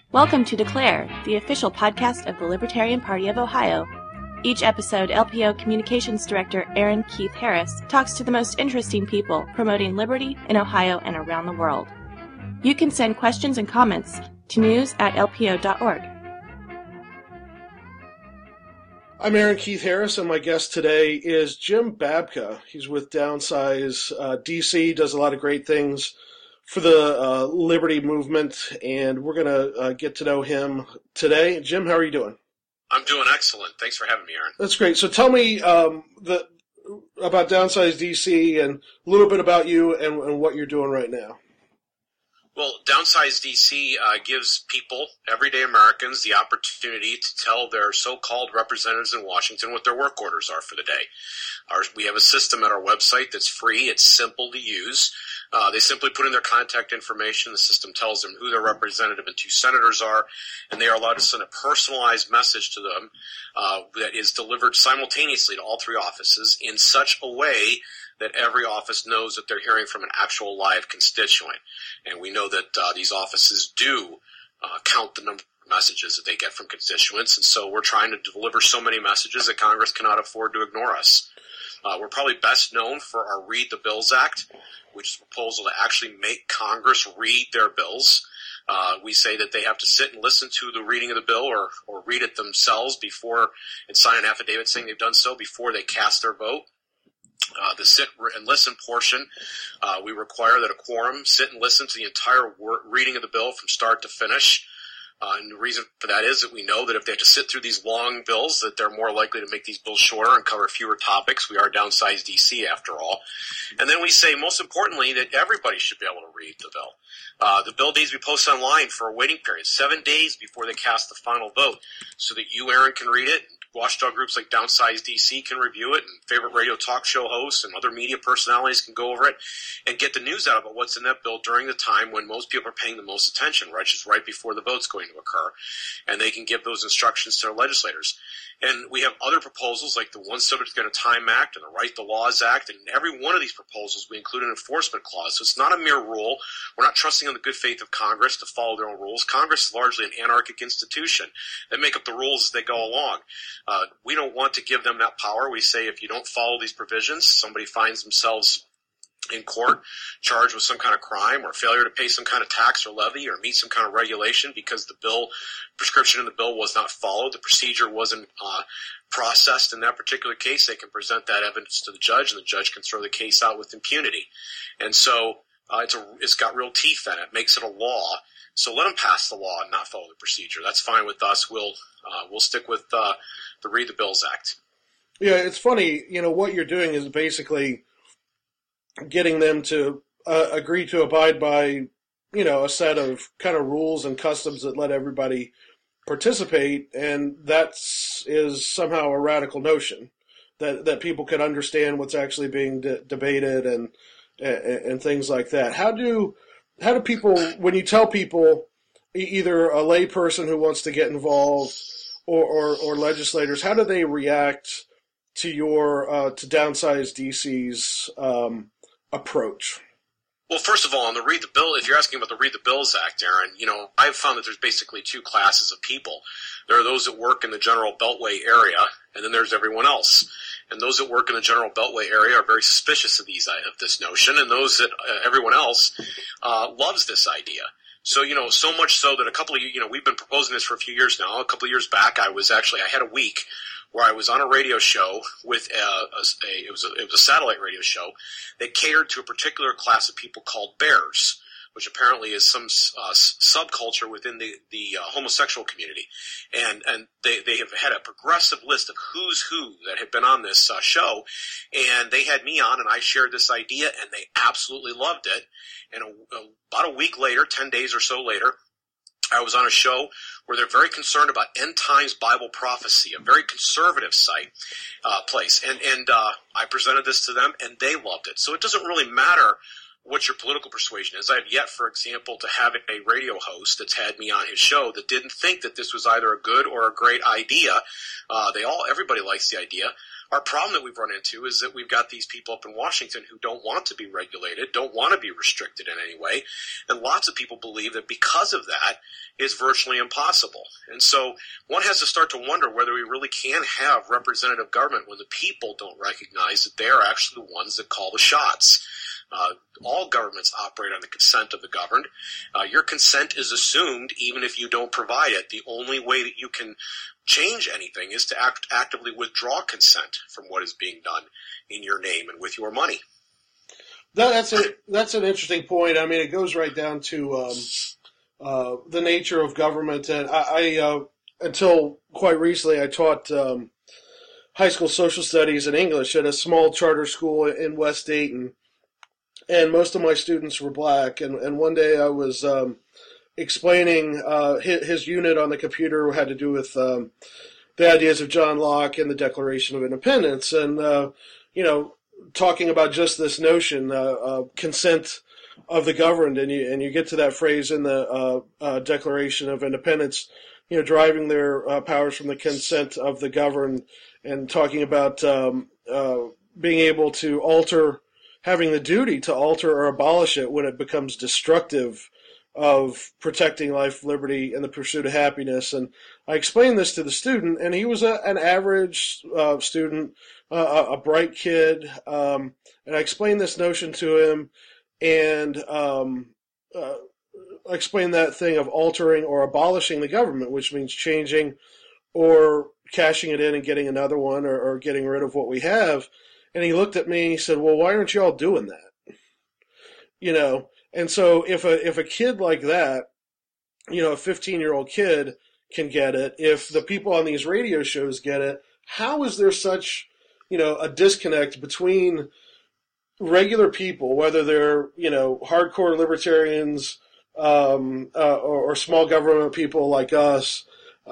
Welcome to Declare, the official podcast of the Libertarian Party of Ohio. Each episode, LPO Communications Director Aaron Keith Harris talks to the most interesting people promoting liberty in Ohio and around the world. You can send questions and comments to news@lpo.org. I'm Aaron Keith Harris, and my guest today is Jim Babka. He's with Downsize DC, does a lot of great things for the liberty movement, and we're going to get to know him today. Jim, how are you doing? I'm doing excellent. Thanks for having me, Aaron. That's great. So tell me about Downsize DC and a little bit about you and what you're doing right now. Well, Downsize DC gives people, everyday Americans, the opportunity to tell their so-called representatives in Washington what their work orders are for the day. We have a system at our website that's free. It's simple to use. They simply put in their contact information. The system tells them who their representative and two senators are, and they are allowed to send a personalized message to them that is delivered simultaneously to all three offices in such a way that every office knows that they're hearing from an actual live constituent. And we know that these offices do count the number of messages that they get from constituents, and so we're trying to deliver so many messages that Congress cannot afford to ignore us. We're probably best known for our Read the Bills Act, which is a proposal to actually make Congress read their bills. We say that they have to sit and listen to the reading of the bill or read it themselves before and sign an affidavit saying they've done so before they cast their vote. The sit and listen portion, we require that a quorum sit and listen to the entire reading of the bill from start to finish. And the reason for that is that we know that if they have to sit through these long bills, that they're more likely to make these bills shorter and cover fewer topics. We are Downsize DC after all. And then we say, most importantly, that everybody should be able to read the bill. The bill needs to be posted online for a waiting period, 7 days before they cast the final vote, so that you, Aaron, can read it. Watchdog groups like Downsize DC can review it, and favorite radio talk show hosts and other media personalities can go over it and get the news out about what's in that bill during the time when most people are paying the most attention, right, just right before the vote's going to occur. And they can give those instructions to their legislators. And we have other proposals like the One Subject at a Time Act and the Right to Laws Act. And in every one of these proposals, we include an enforcement clause. So it's not a mere rule. We're not trusting on the good faith of Congress to follow their own rules. Congress is largely an anarchic institution. They make up the rules as they go along. We don't want to give them that power. We say if you don't follow these provisions, somebody finds themselves in court charged with some kind of crime or failure to pay some kind of tax or levy or meet some kind of regulation because the prescription in the bill was not followed, the procedure wasn't processed in that particular case, they can present that evidence to the judge, and the judge can throw the case out with impunity. And so it's got real teeth in it, makes it a law. So let them pass the law and not follow the procedure. That's fine with us. We'll stick with the Read the Bills Act. Yeah, it's funny. What you're doing is basically getting them to agree to abide by, a set of kind of rules and customs that let everybody participate, and that is somehow a radical notion that people can understand what's actually being debated and things like that. How do people, when you tell people, either a lay person who wants to get involved or legislators, how do they react to your to Downsize DC's approach? Well, first of all, on the Read the Bill, if you're asking about the Read the Bills Act, Aaron, I've found that there's basically two classes of people. There are those that work in the general Beltway area, and then there's everyone else. And those that work in the general Beltway area are very suspicious of this notion, and those that everyone else loves this idea. So, so much so that we've been proposing this for a few years now. A couple of years back, I had a week where I was on a radio show with it was a satellite radio show that catered to a particular class of people called bears, which apparently is some subculture within the homosexual community. And they have had a progressive list of who's who that had been on this show, and they had me on, and I shared this idea, and they absolutely loved it. And about a week later, 10 days or so later, I was on a show where they're very concerned about end times Bible prophecy, a very conservative place. And I presented this to them, and they loved it. So it doesn't really matter what your political persuasion is. I have yet, for example, to have a radio host that's had me on his show that didn't think that this was either a good or a great idea. Everybody likes the idea. Our problem that we've run into is that we've got these people up in Washington who don't want to be regulated, don't want to be restricted in any way, and lots of people believe that because of that, it's virtually impossible. And so one has to start to wonder whether we really can have representative government when the people don't recognize that they are actually the ones that call the shots. All governments operate on the consent of the governed. Your consent is assumed even if you don't provide it. The only way that you can change anything is to actively withdraw consent from what is being done in your name and with your money. That's an interesting point. I mean, it goes right down to the nature of government. And I until quite recently, I taught high school social studies and English at a small charter school in West Dayton. And most of my students were black. And one day I was explaining his unit on the computer had to do with the ideas of John Locke and the Declaration of Independence. And, talking about just this notion, consent of the governed. And you get to that phrase in the Declaration of Independence, driving their powers from the consent of the governed, and talking about being able to alter, having the duty to alter or abolish it when it becomes destructive of protecting life, liberty, and the pursuit of happiness. And I explained this to the student, and he was an average student, a bright kid, and I explained this notion to him, and I explained that thing of altering or abolishing the government, which means changing or cashing it in and getting another one, or getting rid of what we have. And he looked at me and he said, well, why aren't you all doing that? And so if a kid like that, a 15-year-old kid can get it, if the people on these radio shows get it, how is there such, a disconnect between regular people, whether they're, hardcore libertarians, or small government people like us,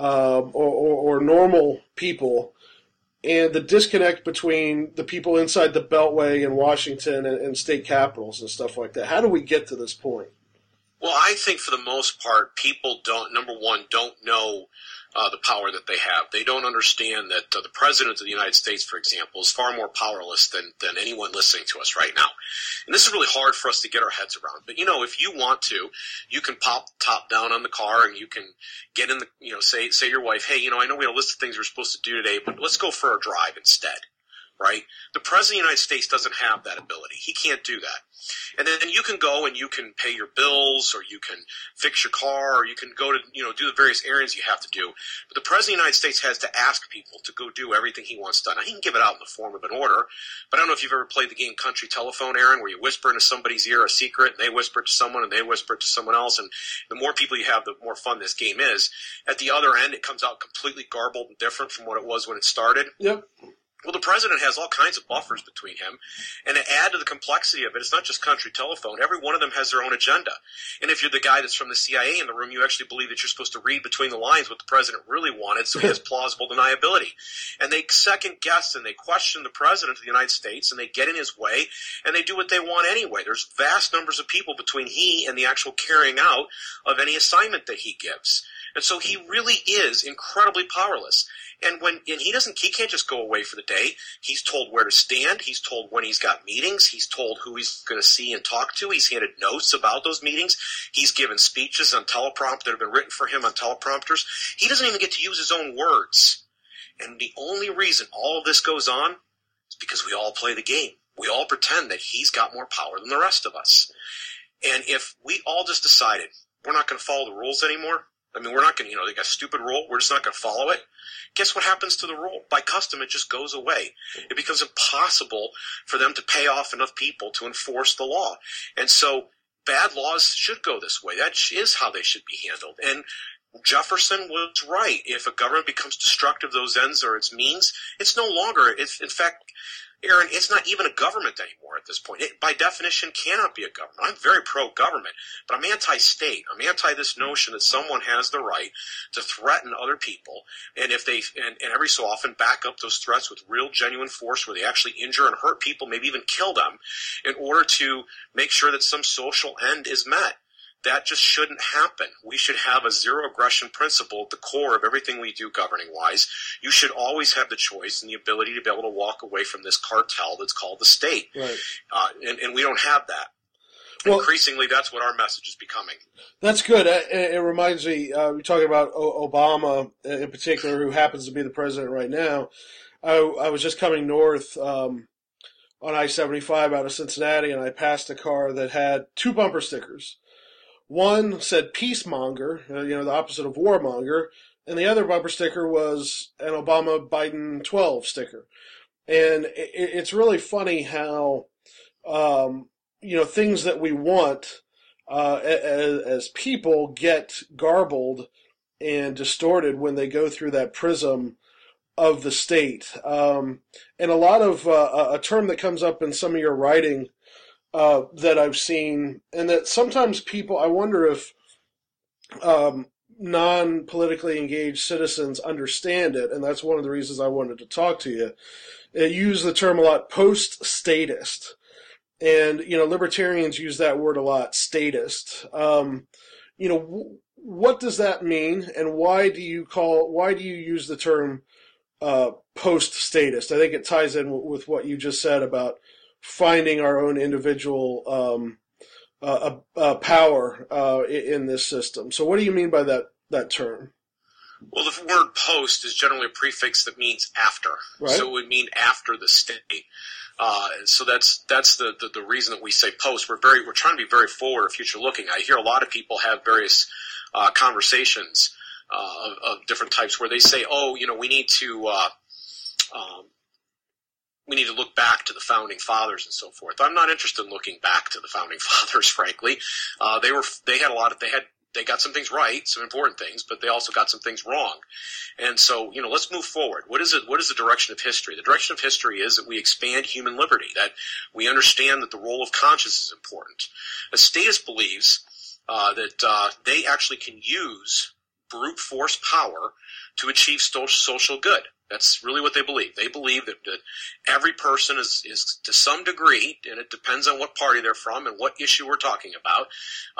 or normal people, and the disconnect between the people inside the Beltway in Washington and state capitals and stuff like that? How do we get to this point? Well, I think for the most part, people don't know the power that they have. They don't understand that the President of the United States, for example, is far more powerless than anyone listening to us right now. And this is really hard for us to get our heads around. But, if you want to, you can pop top down on the car and you can get in the, say to your wife, hey, I know we have a list of things we're supposed to do today, but let's go for a drive instead. Right? The President of the United States doesn't have that ability. He can't do that. And then you can go and you can pay your bills, or you can fix your car, or you can go to, do the various errands you have to do. But the President of the United States has to ask people to go do everything he wants done. Now, he can give it out in the form of an order, but I don't know if you've ever played the game Country Telephone, Aaron, where you whisper into somebody's ear a secret, and they whisper it to someone, and they whisper it to someone else, and the more people you have, the more fun this game is. At the other end, it comes out completely garbled and different from what it was when it started. Yep. Well, the president has all kinds of buffers between him, and to add to the complexity of it, it's not just Country Telephone. Every one of them has their own agenda. And if you're the guy that's from the CIA in the room, you actually believe that you're supposed to read between the lines what the president really wanted, so he has plausible deniability. And they second guess and they question the president of the United States, and they get in his way, and they do what they want anyway. There's vast numbers of people between he and the actual carrying out of any assignment that he gives. And so he really is incredibly powerless. And he can't just go away for the day. He's told where to stand. He's told when he's got meetings. He's told who he's going to see and talk to. He's handed notes about those meetings. He's given speeches on teleprompter that have been written for him on teleprompters. He doesn't even get to use his own words. And the only reason all of this goes on is because we all play the game. We all pretend that he's got more power than the rest of us. And if we all just decided we're not going to follow the rules anymore, we're not going to, they got a stupid rule, we're just not going to follow it. Guess what happens to the rule? By custom, it just goes away. It becomes impossible for them to pay off enough people to enforce the law. And so bad laws should go this way. That is how they should be handled. And Jefferson was right. If a government becomes destructive of those ends or its means, it's no longer, in fact, Aaron, it's not even a government anymore at this point. It, by definition, cannot be a government. I'm very pro-government, but I'm anti-state. I'm anti this notion that someone has the right to threaten other people, and if they and every so often back up those threats with real, genuine force where they actually injure and hurt people, maybe even kill them, in order to make sure that some social end is met. that just shouldn't happen. We should have a zero aggression principle at the core of everything we do governing-wise. You should always have the choice and the ability to be able to walk away from this cartel that's called the state. Right. And we don't have that. Well, increasingly, that's what our message is becoming. That's good. It reminds me, we're talking about Obama in particular, who happens to be the president right now. I was just coming north on I-75 out of Cincinnati, and I passed a car that had two bumper stickers. One said peacemonger, the opposite of warmonger, and the other bumper sticker was an Obama-Biden 12 sticker. And it's really funny how, things that we want as people get garbled and distorted when they go through that prism of the state. And a lot of a term that comes up in some of your writing that I've seen, and that sometimes people, I wonder if non-politically engaged citizens understand it, and that's one of the reasons I wanted to talk to you. You use the term a lot, post-statist. And, libertarians use that word a lot, statist. What does that mean, and why do you use the term post-statist? I think it ties in with what you just said about finding our own individual power in this system. So what do you mean by that term? Well, the word post is generally a prefix that means after. Right. So it would mean after the state. So that's the reason that we say post. We're trying to be very forward or future looking. I hear a lot of people have various conversations of different types where they say, we need to look back to the founding fathers and so forth. I'm not interested in looking back to the founding fathers, frankly. They got some things right, some important things, but they also got some things wrong. And so, let's move forward. What is the direction of history? The direction of history is that we expand human liberty, that we understand that the role of conscience is important. A statist believes that they actually can use brute force power to achieve social good. That's really what they believe. They believe that every person is to some degree, and it depends on what party they're from and what issue we're talking about,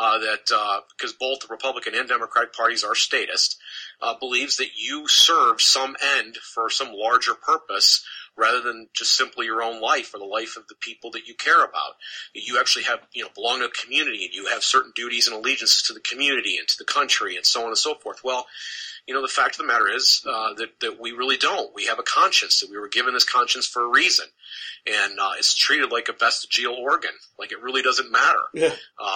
because both the Republican and Democratic parties are statist, believes that you serve some end for some larger purpose rather than just simply your own life or the life of the people that you care about. You actually have, belong to a community, and you have certain duties and allegiances to the community and to the country and so on and so forth. Well, the fact of the matter is that we really don't. We have a conscience, that we were given this conscience for a reason. And it's treated like a vestigial organ, like it really doesn't matter. Yeah.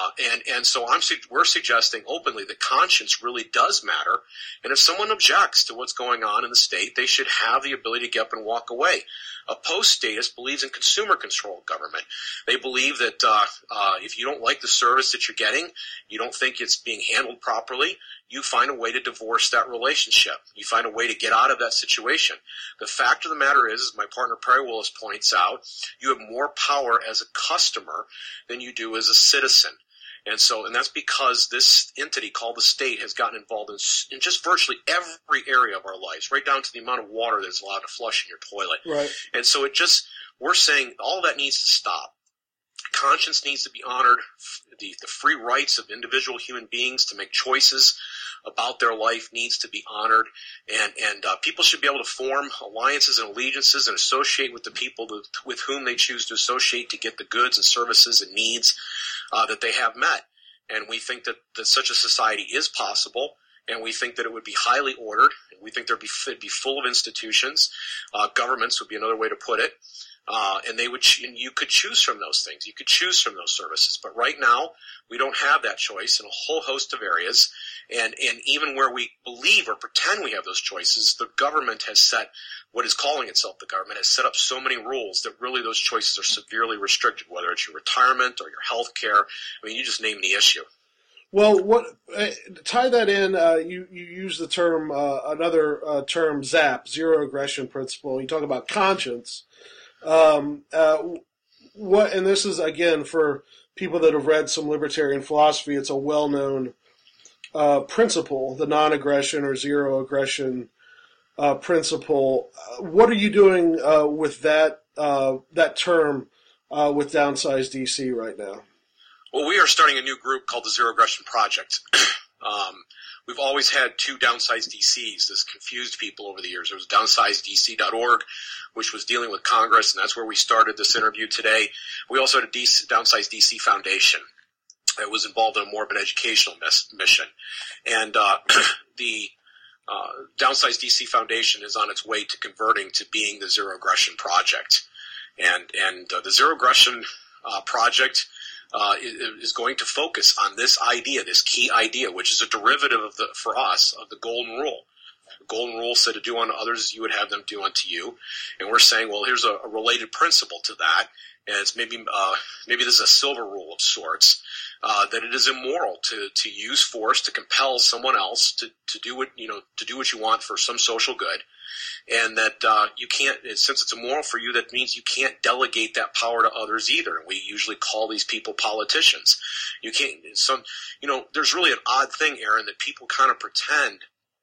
And so we're suggesting openly that conscience really does matter. And if someone objects to what's going on in the state, they should have the ability to get up and walk away. A post-statist believes in consumer control of government. They believe that if you don't like the service that you're getting, you don't think it's being handled properly, you find a way to divorce that relationship. You find a way to get out of that situation. The fact of the matter is, as my partner Perry Willis points out, you have more power as a customer than you do as a citizen. And that's because this entity called the state has gotten involved in just virtually every area of our lives, right down to the amount of water that's allowed to flush in your toilet. Right. And so we're saying all of that needs to stop. Conscience needs to be honored. The free rights of individual human beings to make choices about their life needs to be honored, and people should be able to form alliances and allegiances and associate with the people with whom they choose to associate to get the goods and services and needs that they have met. And we think that such a society is possible, and we think that it would be highly ordered, and we think it'd be full of institutions. Governments would be another way to put it. And you could choose from those things. You could choose from those services. But right now, we don't have that choice in a whole host of areas. And even where we believe or pretend we have those choices, the government has set, what is calling itself the government, has set up so many rules that really those choices are severely restricted, whether it's your retirement or your health care. I mean, you just name the issue. Well, tie that in, you use the term, another term, ZAP, Zero Aggression Principle. You talk about conscience. And this is, again, for people that have read some libertarian philosophy, it's a well-known principle, the non-aggression or zero aggression principle. What are you doing with that term with Downsize DC right now? Well, we are starting a new group called the Zero Aggression Project. We've always had two downsized DCs. This confused people over the years. There was downsizedDC.org, which was dealing with Congress, and that's where we started this interview today. We also had a Downsized DC Foundation that was involved in more of an educational mission. And the Downsized DC Foundation is on its way to converting to being the Zero Aggression Project. And the Zero Aggression Project is going to focus on this idea, this key idea, which is a derivative of for us, of the Golden Rule. The Golden Rule said to do unto others as you would have them do unto you. And we're saying, well, here's a related principle to that. And it's maybe this is a silver rule of sorts, that it is immoral to use force to compel someone else to do what you want for some social good. And that you can't, since it's immoral for you, that means you can't delegate that power to others either. And we usually call these people politicians. You can't. There's really an odd thing, Aaron, that people kind of pretend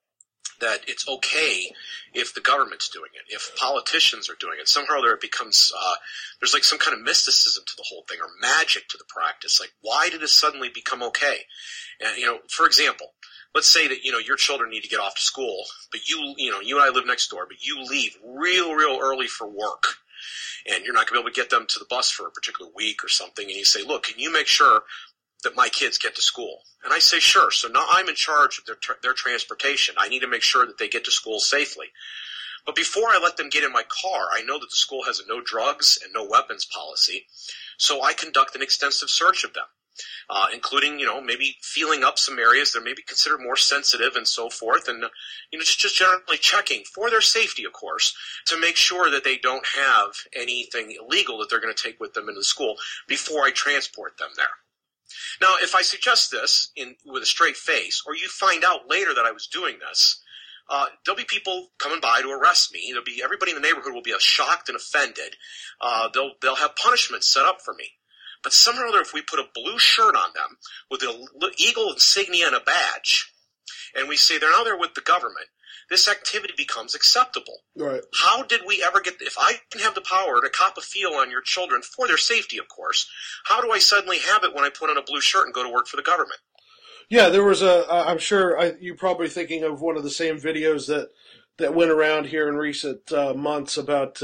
that it's okay if the government's doing it, if politicians are doing it. Somehow or other it becomes, there's like some kind of mysticism to the whole thing, or magic to the practice. Like, why did it suddenly become okay? And, for example, let's say that, your children need to get off to school, but you and I live next door, but you leave real early for work, and you're not going to be able to get them to the bus for a particular week or something, and you say, look, can you make sure that my kids get to school? And I say, sure. So now I'm in charge of their transportation. I need to make sure that they get to school safely. But before I let them get in my car, I know that the school has a no drugs and no weapons policy, so I conduct an extensive search of them. Including, maybe feeling up some areas that may be considered more sensitive and so forth, and, just generally checking for their safety, of course, to make sure that they don't have anything illegal that they're going to take with them into the school before I transport them there. Now, if I suggest this with a straight face, or you find out later that I was doing this, there'll be people coming by to arrest me. Everybody in the neighborhood will be shocked and offended. They'll have punishments set up for me. But somehow or other, if we put a blue shirt on them with an eagle insignia and a badge, and we say they're now there with the government, this activity becomes acceptable. Right. How did we ever if I can have the power to cop a feel on your children for their safety, of course, how do I suddenly have it when I put on a blue shirt and go to work for the government? Yeah, there was I'm sure you're probably thinking of one of the same videos that went around here in recent months about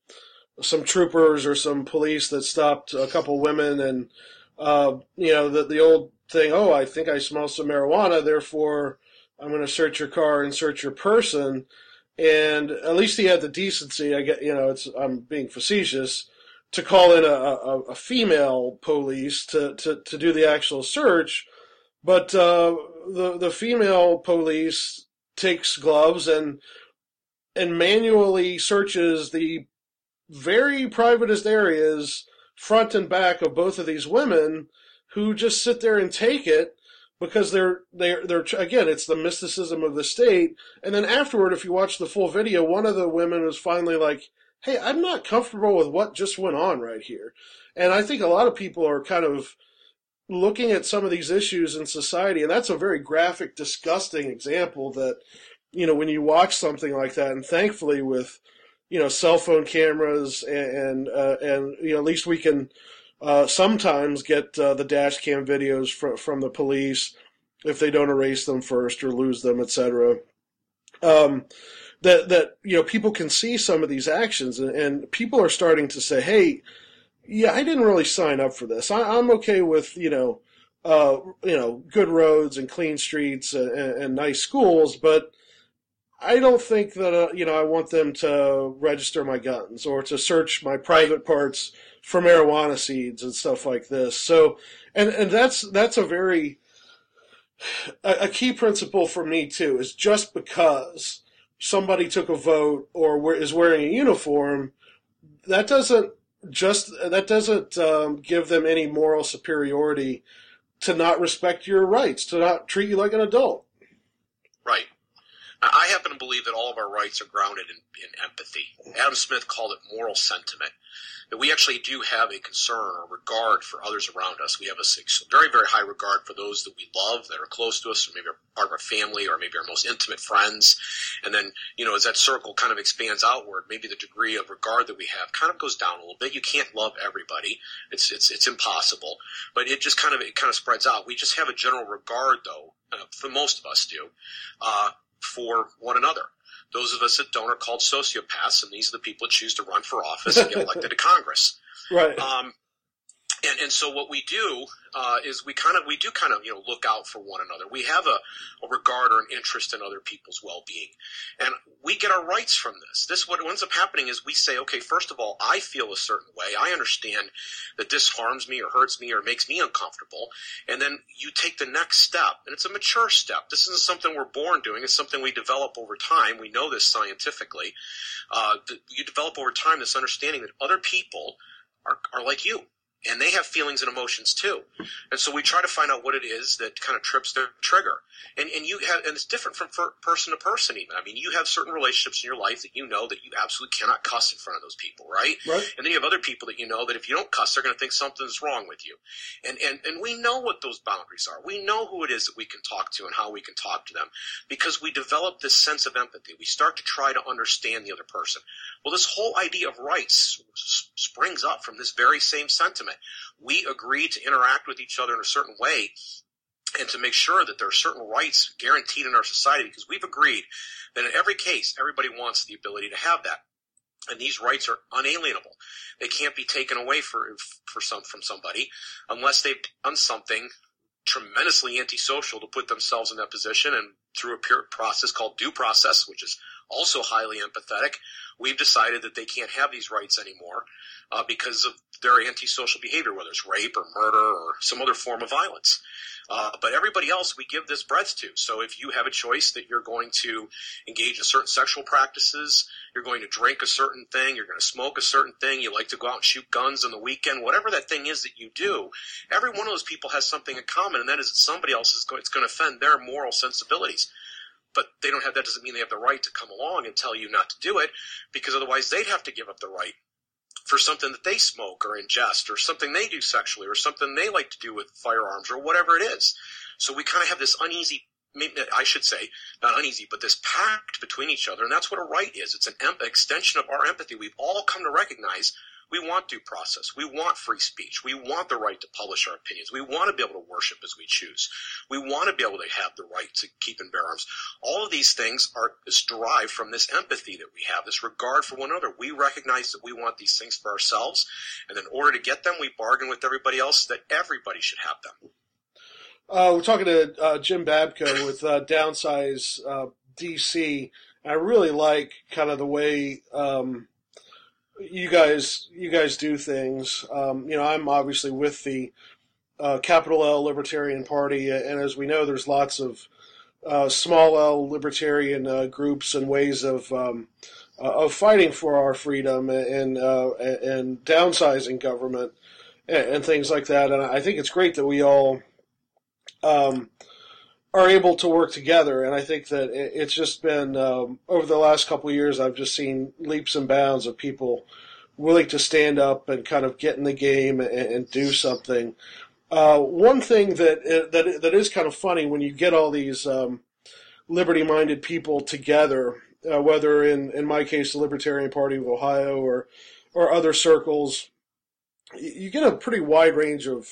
some troopers or some police that stopped a couple women, and the old thing, oh, I think I smell some marijuana, therefore I'm going to search your car and search your person. And at least he had the decency, I'm being facetious, to call in a female police to do the actual search. But the female police takes gloves and manually searches the very privatest areas, front and back, of both of these women, who just sit there and take it because they're again, it's the mysticism of the state. And then afterward, if you watch the full video, one of the women was finally like, hey, I'm not comfortable with what just went on right here. And I think a lot of people are kind of looking at some of these issues in society, and that's a very graphic, disgusting example that, when you watch something like that, and thankfully with cell phone cameras and at least we can sometimes get the dash cam videos from the police if they don't erase them first or lose them, etc. That people can see some of these actions, and people are starting to say, hey, yeah, I didn't really sign up for this. I'm okay with good roads and clean streets and nice schools, but I don't think that, I want them to register my guns or to search my private parts for marijuana seeds and stuff like this. So, and that's a key principle for me too, is just because somebody took a vote or is wearing a uniform, that doesn't give them any moral superiority to not respect your rights, to not treat you like an adult. Right. I happen to believe that all of our rights are grounded in empathy. Adam Smith called it moral sentiment, that we actually do have a concern or regard for others around us. We have a very, very high regard for those that we love, that are close to us, or maybe our part of our family or maybe our most intimate friends. And then, as that circle kind of expands outward, maybe the degree of regard that we have kind of goes down a little bit. You can't love everybody. It's impossible, but it kind of spreads out. We just have a general regard, though, for most of us do, for one another. Those of us that don't are called sociopaths, and these are the people that choose to run for office and get elected to Congress. Right. And so what we do is we do look out for one another. We have a regard or an interest in other people's well-being, and we get our rights from this. What ends up happening is we say, okay, first of all, I feel a certain way. I understand that this harms me or hurts me or makes me uncomfortable, and then you take the next step, and it's a mature step. This isn't something we're born doing. It's something we develop over time. We know this scientifically. You develop over time this understanding that other people are like you. And they have feelings and emotions too. And so we try to find out what it is that kind of trips their trigger. And it's different from person to person even. I mean, you have certain relationships in your life that you know that you absolutely cannot cuss in front of those people, right? Right. And then you have other people that you know that if you don't cuss, they're going to think something's wrong with you. And we know what those boundaries are. We know who it is that we can talk to and how we can talk to them because we develop this sense of empathy. We start to try to understand the other person. Well, this whole idea of rights springs up from this very same sentiment. We agree to interact with each other in a certain way and to make sure that there are certain rights guaranteed in our society because we've agreed that in every case, everybody wants the ability to have that. And these rights are unalienable. They can't be taken away from somebody unless they've done something tremendously antisocial to put themselves in that position. And through a process called due process, which is also highly empathetic, we've decided that they can't have these rights anymore because of their antisocial behavior, whether it's rape or murder or some other form of violence. But everybody else we give this breadth to. So if you have a choice that you're going to engage in certain sexual practices, you're going to drink a certain thing, you're going to smoke a certain thing, you like to go out and shoot guns on the weekend, whatever that thing is that you do, every one of those people has something in common, and that is that somebody else it's going to offend their moral sensibilities. But that doesn't mean they have the right to come along and tell you not to do it, because otherwise they'd have to give up the right for something that they smoke or ingest or something they do sexually or something they like to do with firearms or whatever it is. So we kind of have this uneasy, I should say, not uneasy, but this pact between each other, and that's what a right is. It's an extension of our empathy. We've all come to recognize we want due process. We want free speech. We want the right to publish our opinions. We want to be able to worship as we choose. We want to be able to have the right to keep and bear arms. All of these things is derived from this empathy that we have, this regard for one another. We recognize that we want these things for ourselves, and in order to get them, we bargain with everybody else that everybody should have them. We're talking to Jim Babko with Downsize DC. I really like kind of the way you guys do things. I'm obviously with the capital L Libertarian Party, and as we know, there's lots of small L libertarian groups and ways of fighting for our freedom and downsizing government and things like that. And I think it's great that we all are able to work together. And I think that it's just been, over the last couple of years, I've just seen leaps and bounds of people willing to stand up and kind of get in the game and do something. One thing that is kind of funny when you get all these liberty-minded people together, whether in my case, the Libertarian Party of Ohio or other circles, you get a pretty wide range of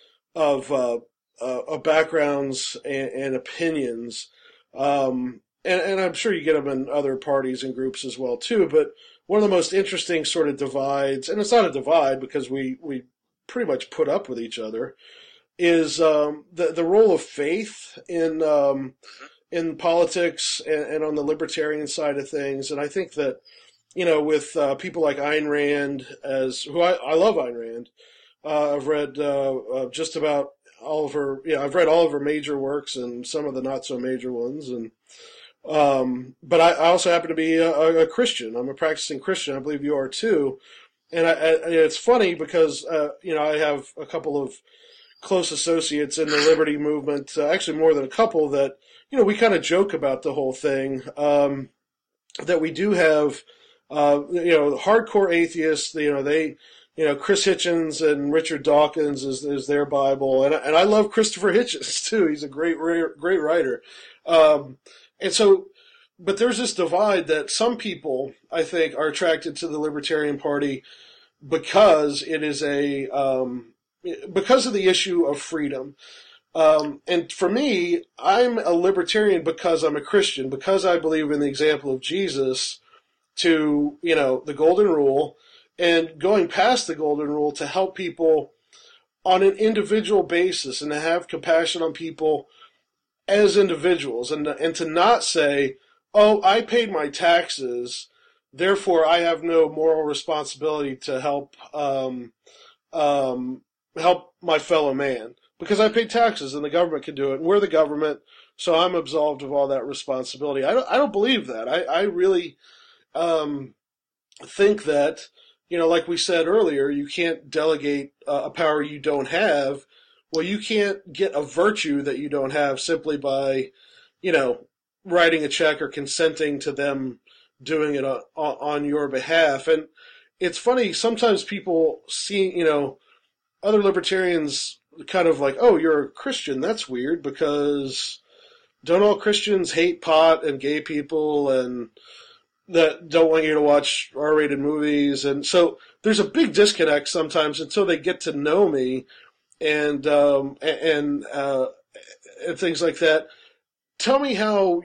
backgrounds and opinions, and I'm sure you get them in other parties and groups as well too. But one of the most interesting sort of divides, and it's not a divide because we pretty much put up with each other, is the role of faith in politics and on the libertarian side of things. And I think that with people like Ayn Rand, who I love Ayn Rand. I've read just about all of her. I've read all of her major works and some of the not so major ones. And but I also happen to be a Christian. I'm a practicing Christian. I believe you are too. And it's funny because I have a couple of close associates in the liberty movement. Actually, more than a couple that we kind of joke about the whole thing. That we do have hardcore atheists. Chris Hitchens and Richard Dawkins is their Bible, and I love Christopher Hitchens too. He's a great writer, and so. But there's this divide that some people, I think, are attracted to the Libertarian Party because it is because of the issue of freedom. And for me, I'm a libertarian because I'm a Christian, because I believe in the example of Jesus to, the golden rule, and going past the golden rule to help people on an individual basis and to have compassion on people as individuals, and to not say, oh, I paid my taxes, therefore I have no moral responsibility to help help my fellow man. Because I paid taxes and the government can do it, and we're the government, so I'm absolved of all that responsibility. I don't believe that. I really think that, like we said earlier, you can't delegate a power you don't have. Well, you can't get a virtue that you don't have simply by, writing a check or consenting to them doing it on your behalf. And it's funny, sometimes people see, other libertarians kind of like, oh, you're a Christian, that's weird, because don't all Christians hate pot and gay people and that don't want you to watch R-rated movies? And so there's a big disconnect sometimes until they get to know me and things like that. Tell me how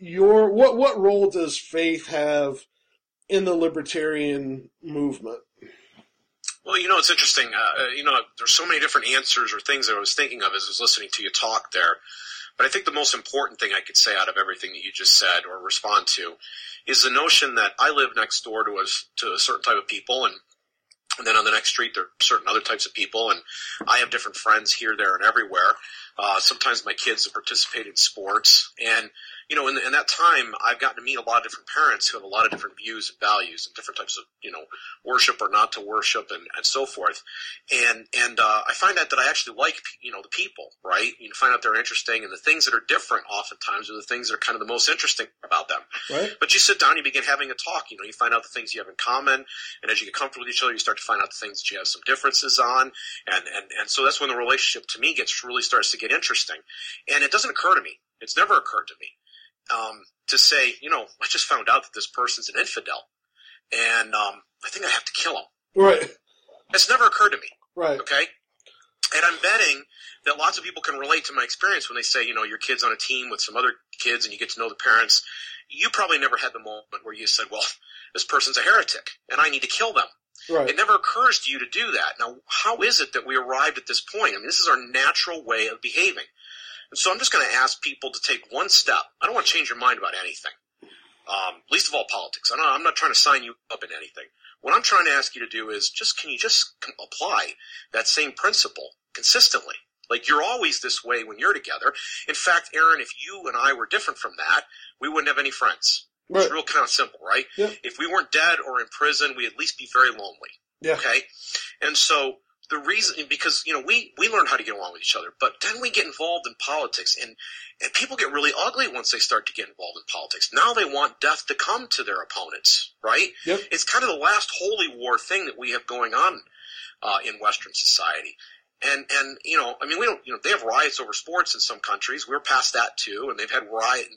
what role does faith have in the libertarian movement? Well, it's interesting. There's so many different answers or things that I was thinking of as I was listening to you talk there. But I think the most important thing I could say out of everything that you just said or respond to is the notion that I live next door to a certain type of people, and then on the next street there are certain other types of people, and I have different friends here, there, and everywhere. Sometimes my kids have participated in sports, and in that time, I've gotten to meet a lot of different parents who have a lot of different views and values and different types of, worship or not to worship and so forth. And I find out that I actually like, the people, right? You find out they're interesting, and the things that are different oftentimes are the things that are kind of the most interesting about them. Right. But you sit down, you begin having a talk, you find out the things you have in common, and as you get comfortable with each other, you start to find out the things that you have some differences on, and so that's when the relationship to me really starts to get interesting. And it doesn't occur to me. It's never occurred to me. To say, I just found out that this person's an infidel, and I think I have to kill him. Right. It's never occurred to me. Right. Okay? And I'm betting that lots of people can relate to my experience when they say, your kid's on a team with some other kids and you get to know the parents. You probably never had the moment where you said, well, this person's a heretic, and I need to kill them. Right. It never occurs to you to do that. Now, how is it that we arrived at this point? I mean, this is our natural way of behaving. And so I'm just going to ask people to take one step. I don't want to change your mind about anything, least of all politics. I'm not trying to sign you up in anything. What I'm trying to ask you to do is can you apply that same principle consistently? Like, you're always this way when you're together. In fact, Aaron, if you and I were different from that, we wouldn't have any friends. Right. It's real kind of simple, right? Yeah. If we weren't dead or in prison, we'd at least be very lonely. Yeah. Okay? And so the reason, because, we learn how to get along with each other, but then we get involved in politics, and people get really ugly once they start to get involved in politics. Now they want death to come to their opponents, right? Yep. It's kind of the last holy war thing that we have going on in Western society. And we don't, they have riots over sports in some countries. We're past that too, and they've had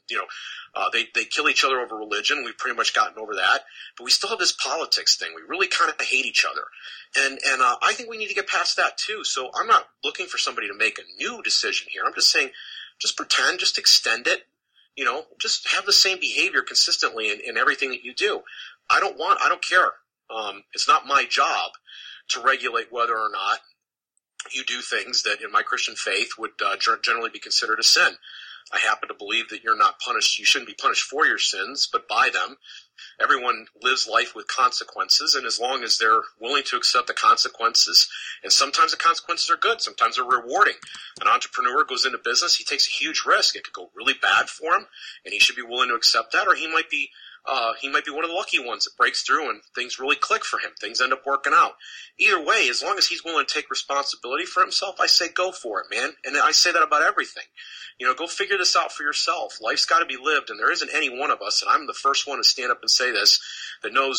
they kill each other over religion. We've pretty much gotten over that, but we still have this politics thing. We really kind of hate each other, and I think we need to get past that too. So I'm not looking for somebody to make a new decision here. I'm just saying, just pretend, just extend it. Just have the same behavior consistently in everything that you do. I don't care. It's not my job to regulate whether or not you do things that in my Christian faith would generally be considered a sin. I happen to believe that you're not punished. You shouldn't be punished for your sins, but by them. Everyone lives life with consequences, and as long as they're willing to accept the consequences, and sometimes the consequences are good, sometimes they're rewarding. An entrepreneur goes into business, he takes a huge risk. It could go really bad for him, and he should be willing to accept that, or he might be one of the lucky ones that breaks through and things really click for him. Things end up working out. Either way, as long as he's willing to take responsibility for himself, I say go for it, man. And I say that about everything. Go figure this out for yourself. Life's got to be lived, and there isn't any one of us, and I'm the first one to stand up and say this, that knows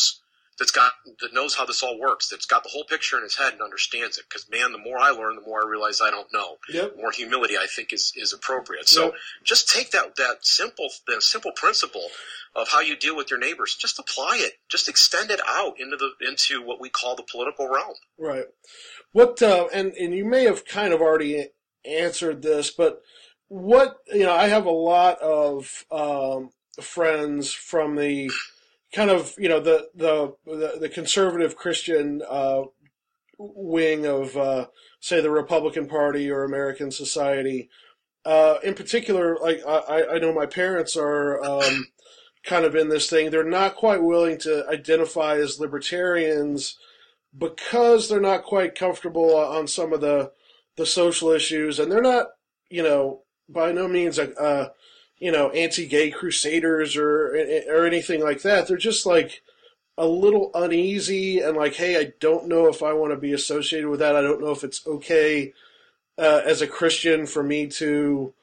that knows how this all works, that's got the whole picture in his head and understands it. Because, man, the more I learn, the more I realize I don't know. Yep. The more humility I think is appropriate. So just take that simple principle of how you deal with your neighbors, just apply it, just extend it out into what we call the political realm. Right. What and you may have kind of already answered this, but what, I have a lot of friends from the kind of, the conservative Christian wing of, say, the Republican Party or American society. In particular, like I know my parents are kind of in this thing. They're not quite willing to identify as libertarians because they're not quite comfortable on some of the social issues, and they're not, by no means anti-gay crusaders or anything like that. They're just like a little uneasy and like, hey, I don't know if I want to be associated with that. I don't know if it's okay as a Christian for me to,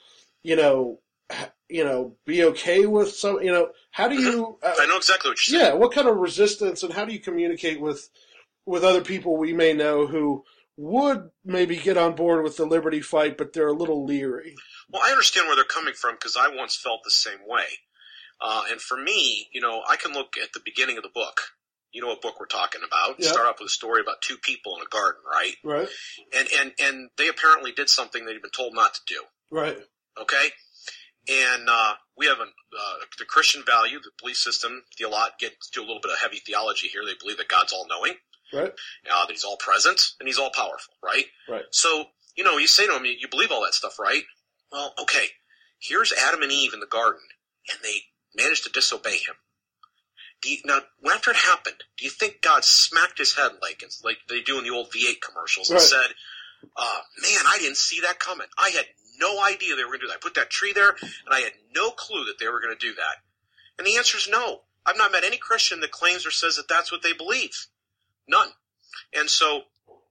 be okay with some, how do you... I know exactly what you're saying. Yeah, what kind of resistance and how do you communicate with other people we may know who would maybe get on board with the liberty fight, but they're a little leery? Well, I understand where they're coming from because I once felt the same way. And for me, I can look at the beginning of the book. You know what book we're talking about. Yeah. Start off with a story about two people in a garden, right? Right. And they apparently did something they'd been told not to do. Right. Okay? And we have the Christian value, the belief system, get to a little bit of heavy theology here. They believe that God's all-knowing. Right. That he's all-present, and he's all-powerful, right? Right. So, you say to him, you believe all that stuff, right? Well, okay, here's Adam and Eve in the garden, and they managed to disobey him. Now, after it happened, do you think God smacked his head like they do in the old V8 commercials and said, man, I didn't see that coming. I had no idea they were going to do that. I put that tree there, and I had no clue that they were going to do that. And the answer is no. I've not met any Christian that claims or says that that's what they believe. None. And so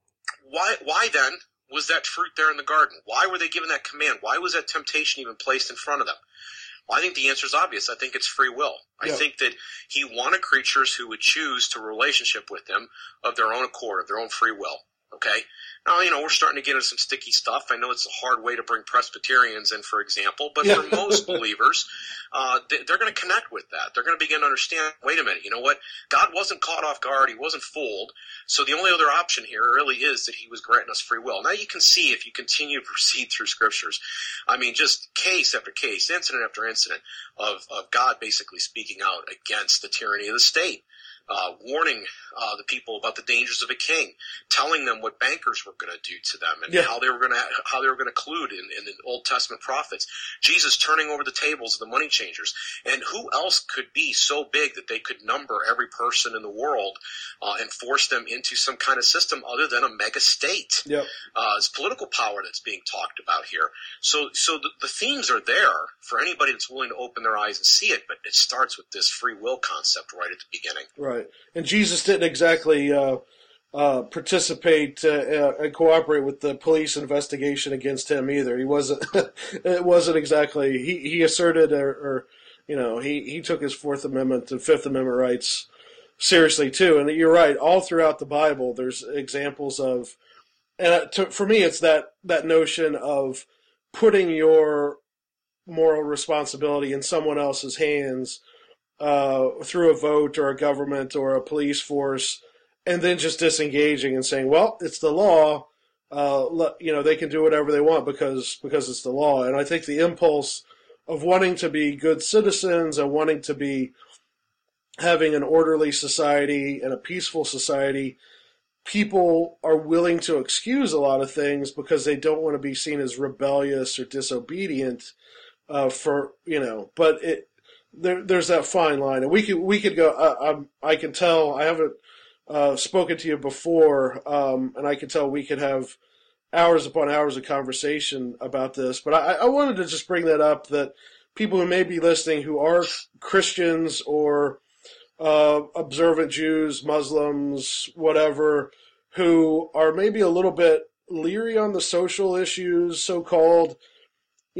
why then was that fruit there in the garden? Why were they given that command? Why was that temptation even placed in front of them? Well, I think the answer is obvious. I think it's free will. I think that he wanted creatures who would choose to relationship with him of their own accord, of their own free will. Okay? Now, we're starting to get into some sticky stuff. I know it's a hard way to bring Presbyterians in, for example, but for most believers, they're going to connect with that. They're going to begin to understand, wait a minute, you know what? God wasn't caught off guard. He wasn't fooled. So the only other option here really is that he was granting us free will. Now you can see, if you continue to proceed through scriptures, just case after case, incident after incident of God basically speaking out against the tyranny of the state. Warning the people about the dangers of a king, telling them what bankers were going to do to them, and how they were going to collude in the Old Testament prophets. Jesus turning over the tables of the money changers, and who else could be so big that they could number every person in the world and force them into some kind of system other than a mega state? It's political power that's being talked about here. So the themes are there for anybody that's willing to open their eyes and see it, but it starts with this free will concept right at the beginning. Right. And Jesus didn't exactly participate and cooperate with the police investigation against him either. He wasn't. It wasn't exactly. He asserted, he took his Fourth Amendment and Fifth Amendment rights seriously too. And you're right. All throughout the Bible, there's examples of, and for me, it's that notion of putting your moral responsibility in someone else's hands. Through a vote or a government or a police force, and then just disengaging and saying, well, it's the law, they can do whatever they want because it's the law. And I think the impulse of wanting to be good citizens and wanting to be having an orderly society and a peaceful society, people are willing to excuse a lot of things because they don't want to be seen as rebellious or disobedient but there's that fine line, and we could go. I can tell. I haven't spoken to you before, and I can tell we could have hours upon hours of conversation about this. But I wanted to just bring that up, that people who may be listening who are Christians or observant Jews, Muslims, whatever, who are maybe a little bit leery on the social issues, so-called,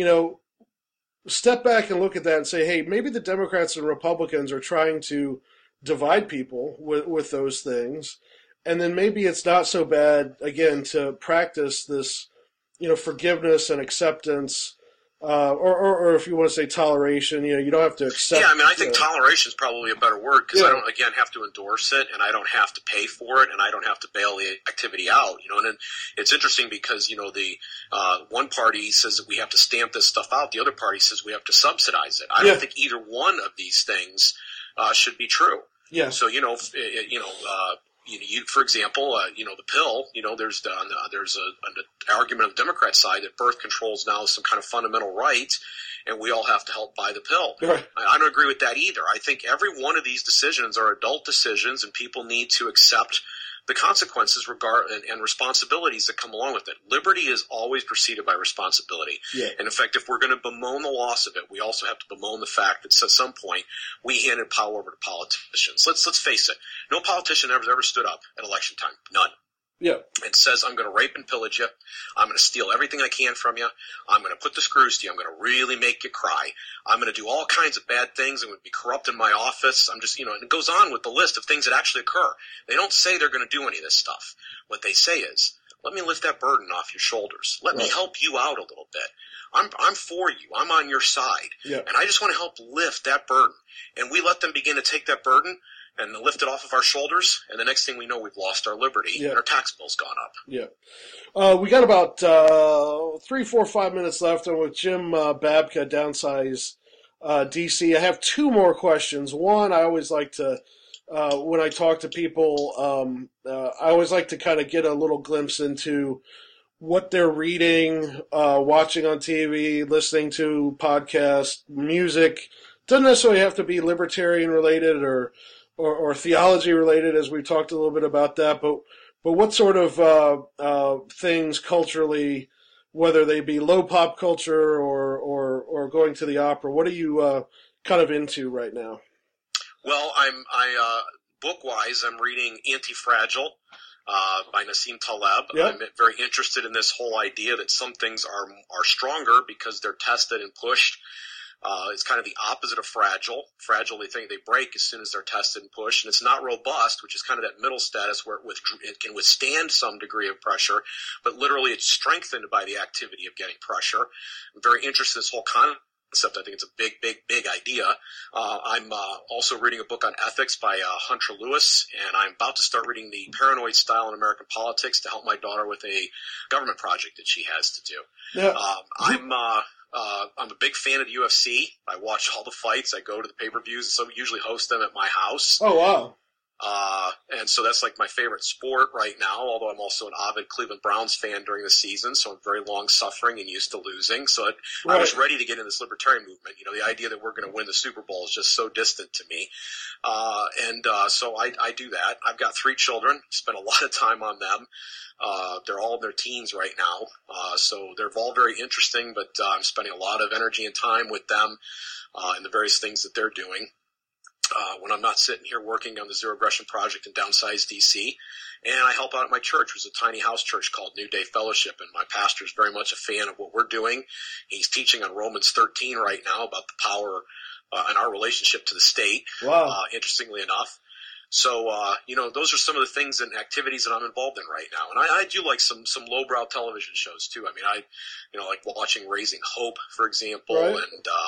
step back and look at that and say, hey, maybe the Democrats and Republicans are trying to divide people with those things. And then maybe it's not so bad, again, to practice this, forgiveness and acceptance, or if you want to say toleration, you don't have to accept. Yeah, I mean, I think toleration is probably a better word because I don't, again, have to endorse it, and I don't have to pay for it, and I don't have to bail the activity out. And then it's interesting because the one party says that we have to stamp this stuff out, the other party says we have to subsidize it. I don't think either one of these things should be true. Yeah. So for example, the pill. There's an argument on the Democrat side that birth control is now some kind of fundamental right, and we all have to help buy the pill. Right. I don't agree with that either. I think every one of these decisions are adult decisions, and people need to accept the consequences and responsibilities that come along with it. Liberty is always preceded by responsibility. Yeah. And in fact, if we're going to bemoan the loss of it, we also have to bemoan the fact that at some point we handed power over to politicians. Let's face it. No politician ever stood up at election time. None. Yeah. And says, I'm going to rape and pillage you. I'm going to steal everything I can from you. I'm going to put the screws to you. I'm going to really make you cry. I'm going to do all kinds of bad things. I'm going to be corrupt in my office. I'm just, and it goes on with the list of things that actually occur. They don't say they're going to do any of this stuff. What they say is, let me lift that burden off your shoulders. Let me help you out a little bit. I'm for you. I'm on your side. Yeah. And I just want to help lift that burden. And we let them begin to take that burden and lift it off of our shoulders, and the next thing we know, we've lost our liberty, and our tax bill's gone up. Yeah. We got about 3, 4, 5 minutes left. I'm with Jim Babka, Downsize DC. I have 2 more questions. One, I always like to, when I talk to people, I always like to kind of get a little glimpse into what they're reading, watching on TV, listening to podcasts, music. Doesn't necessarily have to be libertarian related or theology related, as we talked a little bit about that, but what sort of things culturally, whether they be low pop culture or going to the opera, what are you kind of into right now? Well, book-wise, I'm reading Anti-Fragile by Nassim Taleb. Yep. I'm very interested in this whole idea that some things are stronger because they're tested and pushed. It's kind of the opposite of fragile. Fragile, they think they break as soon as they're tested and pushed, and it's not robust, which is kind of that middle status where it can withstand some degree of pressure, but literally it's strengthened by the activity of getting pressure. I'm very interested in this whole concept. I think it's a big, big, big idea. I'm also reading a book on ethics by Hunter Lewis, and I'm about to start reading The Paranoid Style in American Politics to help my daughter with a government project that she has to do. Yeah. I'm a big fan of the UFC. I watch all the fights. I go to the pay-per-views, so I usually host them at my house. Oh, wow. And so that's like my favorite sport right now, although I'm also an avid Cleveland Browns fan during the season, so I'm very long-suffering and used to losing. So I was ready to get in this libertarian movement. The idea that we're going to win the Super Bowl is just so distant to me. So I do that. I've got 3 children, spend a lot of time on them. They're all in their teens right now, so they're all very interesting, but I'm spending a lot of energy and time with them and the various things that they're doing. When I'm not sitting here working on the Zero Aggression Project in Downsize DC, and I help out at my church, which is a tiny house church called New Day Fellowship, and my pastor is very much a fan of what we're doing. He's teaching on Romans 13 right now about the power and our relationship to the state, interestingly enough. So, those are some of the things and activities that I'm involved in right now. And I do like some lowbrow television shows too. I mean, like watching Raising Hope, for example, and,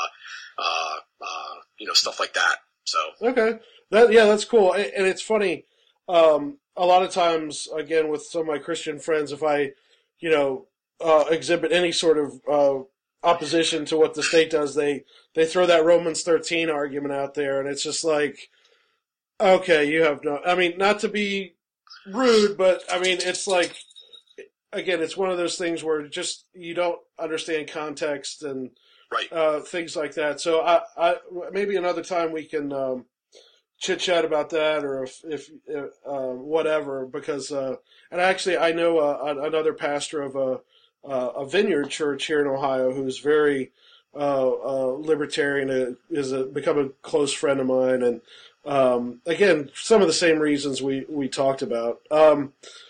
stuff like that. So. Okay. That's cool. And it's funny. A lot of times, again, with some of my Christian friends, if I, exhibit any sort of, opposition to what the state does, they throw that Romans 13 argument out there, and it's just like, okay, you have not to be rude, but it's like, again, it's one of those things where just you don't understand context and things like that. So I maybe another time we can chit chat about that, or if whatever, because and actually I know another pastor of a vineyard church here in Ohio who's very libertarian, is become a close friend of mine, and again, some of the same reasons we talked about.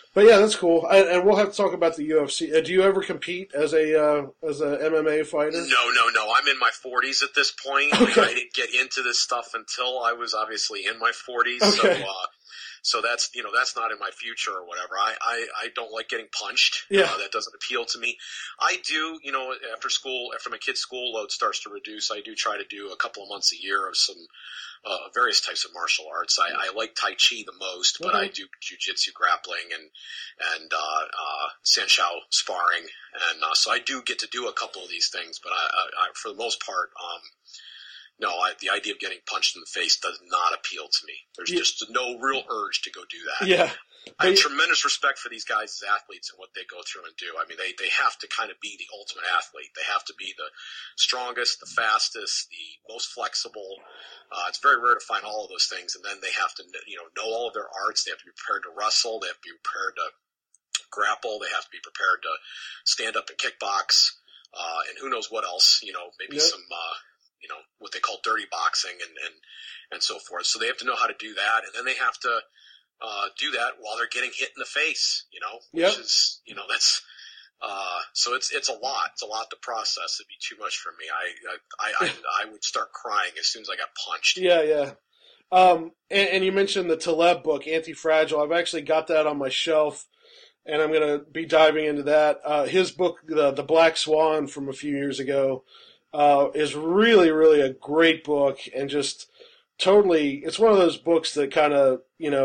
But yeah, that's cool. And we'll have to talk about the UFC. Do you ever compete as a MMA fighter? No. I'm in my 40s at this point. Okay. I didn't get into this stuff until I was obviously in my 40s. Okay. So that's that's not in my future or whatever. I don't like getting punched. Yeah. That doesn't appeal to me. I do, after school, after my kid's school load starts to reduce, I do try to do a couple of months a year of some various types of martial arts. I like Tai Chi the most, but I do jiu-jitsu, grappling, and Sanshao sparring, and so I do get to do a couple of these things. But I for the most part, no, the idea of getting punched in the face does not appeal to me. There's just no real urge to go do that. Yeah. I have tremendous respect for these guys as athletes and what they go through and do. I mean, they have to kind of be the ultimate athlete. They have to be the strongest, the fastest, the most flexible. It's very rare to find all of those things. And then they have to, know all of their arts. They have to be prepared to wrestle. They have to be prepared to grapple. They have to be prepared to stand up and kickbox. And who knows what else, maybe some, what they call dirty boxing and so forth. So they have to know how to do that. And then they have to, do that while they're getting hit in the face, which is, that's, so it's a lot. It's a lot to process. It'd be too much for me. I would start crying as soon as I got punched. Yeah. And you mentioned the Taleb book, Anti-Fragile. I've actually got that on my shelf, and I'm going to be diving into that. His book, the Black Swan from a few years ago, is really, really a great book, and just totally, it's one of those books that kind of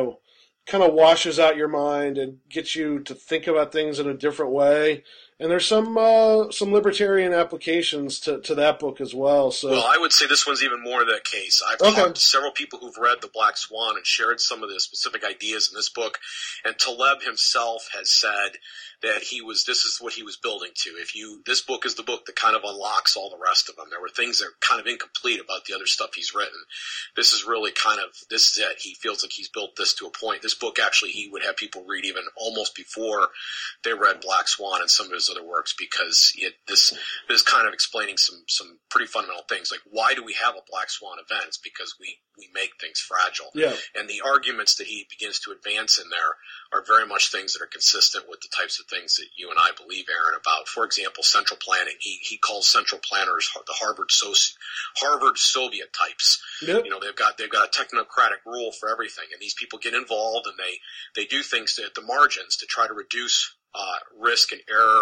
washes out your mind and gets you to think about things in a different way. And there's some libertarian applications to that book as well. So, well, I would say this one's even more the case. I've talked to several people who've read The Black Swan and shared some of the specific ideas in this book. And Taleb himself has said that this is what he was building to. This book is the book that kind of unlocks all the rest of them. There were things that are kind of incomplete about the other stuff he's written. This is really this is it. He feels like he's built this to a point. This book, actually, he would have people read even almost before they read Black Swan and some of his other works, because this is kind of explaining some pretty fundamental things. Like, why do we have a Black Swan event? It's because we make things fragile. Yeah. And the arguments that he begins to advance in there are very much things that are consistent with the types of things that you and I believe, Aaron, about. For example, central planning. He calls central planners the Harvard Soviet types. Yep. They've got a technocratic rule for everything, and these people get involved and they do things at the margins to try to reduce risk and error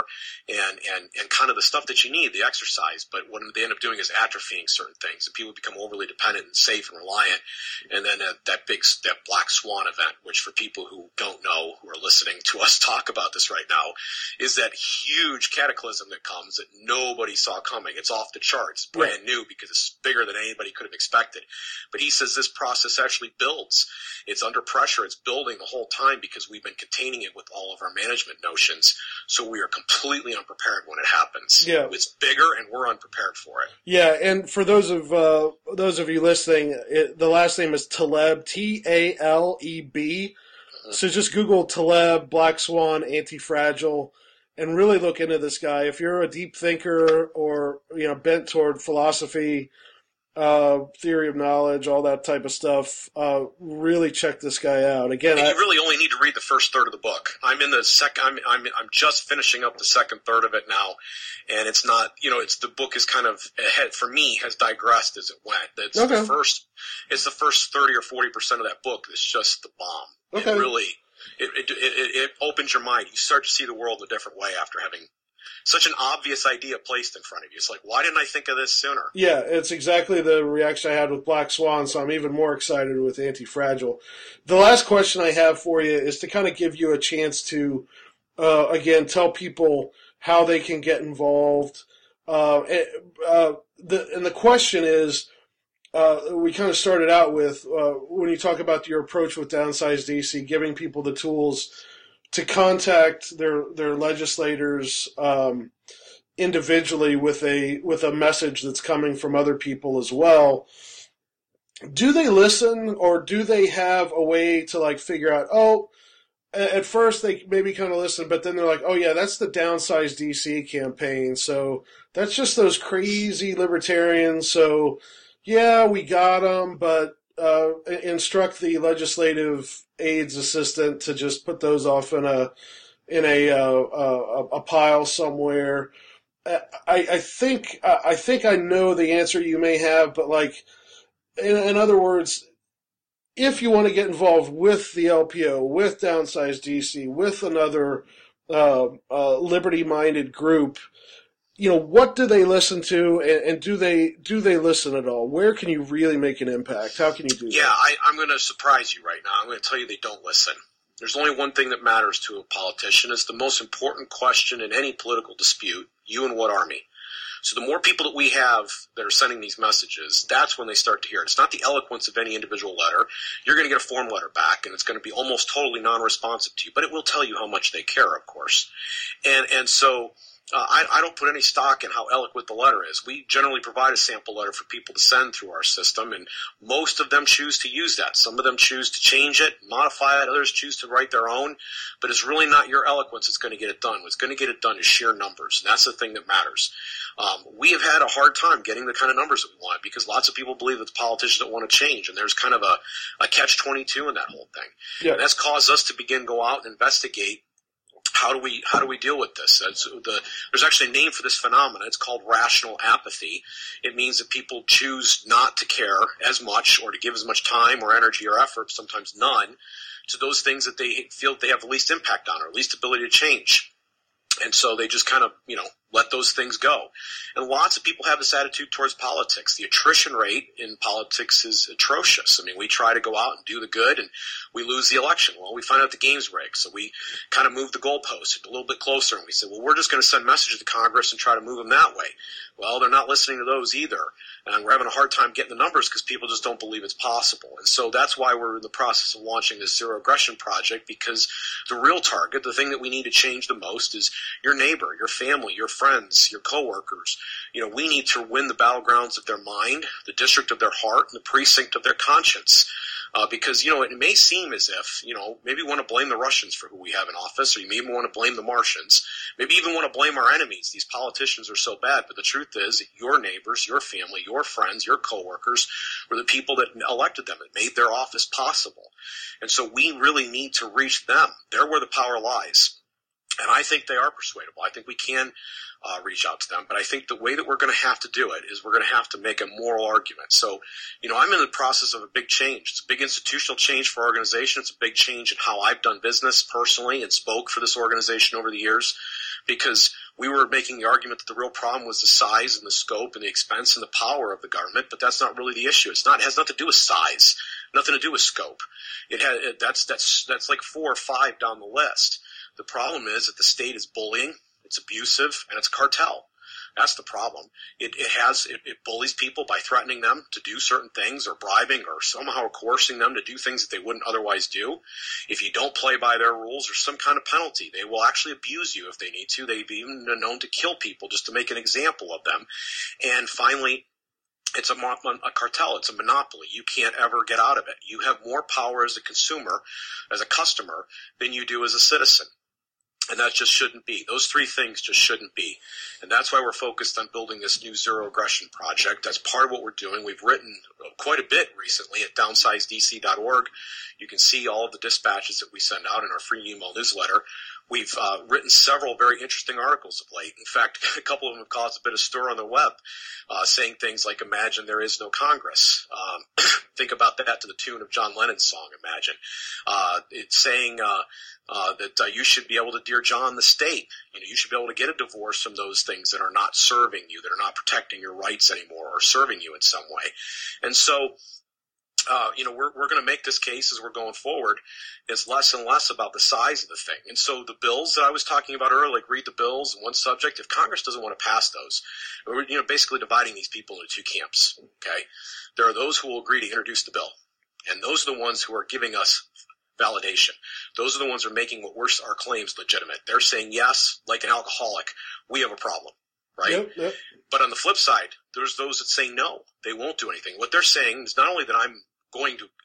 and kind of the stuff that you need, the exercise. But what they end up doing is atrophying certain things, and people become overly dependent and safe and reliant. And then that Black Swan event, which for people who don't know, who are listening to us talk about this right now, is that huge cataclysm that comes that nobody saw coming. It's off the charts, brand new, because it's bigger than anybody could have expected. But he says this process actually builds. It's under pressure. It's building the whole time because we've been containing it with all of our management notions. So we are completely unprepared when it happens. Yeah. It's bigger, and we're unprepared for it. Yeah, and for those of you listening, the last name is Taleb, Taleb. Mm-hmm. So just Google Taleb, Black Swan, Anti-Fragile, and really look into this guy. If you're a deep thinker or bent toward philosophy, theory of knowledge, all that type of stuff, really check this guy out. Again, and you really only need to read the first third of the book. I'm in the second. I'm just finishing up the second third of it now, and it's not. The book is kind of ahead for me, has digressed as it went. It's the first 30 or 40% of that book that's just the bomb. Okay. It really it opens your mind. You start to see the world in a different way after having such an obvious idea placed in front of you. It's like, why didn't I think of this sooner? Yeah, it's exactly the reaction I had with Black Swan, so I'm even more excited with Anti-Fragile. The last question I have for you is to kind of give you a chance to, again, tell people how they can get involved. And the question is, we kind of started out with, when you talk about your approach with Downsize DC, giving people the tools to contact their legislators individually with a message that's coming from other people as well. Do they listen, or do they have a way to figure out, at first they maybe kind of listen, but then they're like, oh yeah, that's the Downsize DC campaign, so that's just those crazy libertarians, so yeah, we got them, but instruct the legislative aides assistant to just put those off in a pile somewhere. I think I know the answer you may have, but like in other words, if you want to get involved with the LPO, with Downsize DC, with another liberty-minded group, what do they listen to, and do they listen at all? Where can you really make an impact? How can you do that? Yeah, I'm going to surprise you right now. I'm going to tell you they don't listen. There's only one thing that matters to a politician. It's the most important question in any political dispute: you and what army? So the more people that we have that are sending these messages, that's when they start to hear it. It's not the eloquence of any individual letter. You're going to get a form letter back, and it's going to be almost totally non-responsive to you, but it will tell you how much they care, of course. And so I don't put any stock in how eloquent the letter is. We generally provide a sample letter for people to send through our system, and most of them choose to use that. Some of them choose to change it, modify it. Others choose to write their own. But it's really not your eloquence that's going to get it done. What's going to get it done is sheer numbers, and that's the thing that matters. We have had a hard time getting the kind of numbers that we want because lots of people believe that the politicians don't want to change, and there's kind of a catch-22 in that whole thing. Yeah. And that's caused us to begin go out and investigate. How do we deal with this? There's actually a name for this phenomenon. It's called rational apathy. It means that people choose not to care as much or to give as much time or energy or effort, sometimes none, to those things that they feel they have the least impact on or least ability to change. And so they just kind of, let those things go. And lots of people have this attitude towards politics. The attrition rate in politics is atrocious. I mean, we try to go out and do the good, and we lose the election. Well, we find out the game's rigged, so we kind of move the goalpost a little bit closer, and we say, well, we're just going to send messages to Congress and try to move them that way. Well, they're not listening to those either, and we're having a hard time getting the numbers because people just don't believe it's possible. And so that's why we're in the process of launching this Zero Aggression project, because the real target, the thing that we need to change the most, is your neighbor, your family, your friends, your coworkers. We need to win the battlegrounds of their mind, the district of their heart, and the precinct of their conscience. Because, it may seem as if, maybe you want to blame the Russians for who we have in office, or you maybe want to blame the Martians, maybe even want to blame our enemies. These politicians are so bad. But the truth is, your neighbors, your family, your friends, your coworkers were the people that elected them, that made their office possible. And so we really need to reach them. They're where the power lies. And I think they are persuadable. I think we can reach out to them. But I think the way that we're going to have to do it is we're going to have to make a moral argument. So, I'm in the process of a big change. It's a big institutional change for our organization. It's a big change in how I've done business personally and spoke for this organization over the years, because we were making the argument that the real problem was the size and the scope and the expense and the power of the government, but that's not really the issue. It has nothing to do with size, nothing to do with scope. That's like 4 or 5 down the list. The problem is that the state is bullying, it's abusive, and it's cartel. That's the problem. It bullies people by threatening them to do certain things or bribing or somehow coercing them to do things that they wouldn't otherwise do. If you don't play by their rules, there's some kind of penalty. They will actually abuse you if they need to. They've even been known to kill people just to make an example of them. And finally, it's a cartel. It's a monopoly. You can't ever get out of it. You have more power as a consumer, as a customer, than you do as a citizen. And that just shouldn't be. Those 3 things just shouldn't be. And that's why we're focused on building this new Zero Aggression project. That's part of what we're doing. We've written quite a bit recently at downsizedc.org. You can see all of the dispatches that we send out in our free email newsletter. We've written several very interesting articles of late. In fact, a couple of them have caused a bit of stir on the web, saying things like, imagine there is no Congress. Think about that to the tune of John Lennon's song, Imagine. It's saying that you should be able to Dear John the state. You should be able to get a divorce from those things that are not serving you, that are not protecting your rights anymore or serving you in some way. And so, we're going to make this case as we're going forward. It's less and less about the size of the thing. And so the bills that I was talking about earlier, like read the bills and one subject, if Congress doesn't want to pass those, we're basically dividing these people into 2 camps. Okay, there are those who will agree to introduce the bill, and those are the ones who are giving us validation. Those are the ones who are making our claims legitimate. They're saying, yes, like an alcoholic, we have a problem. Right? Yep. But on the flip side, there's those that say no, they won't do anything. What they're saying is not only that I'm going to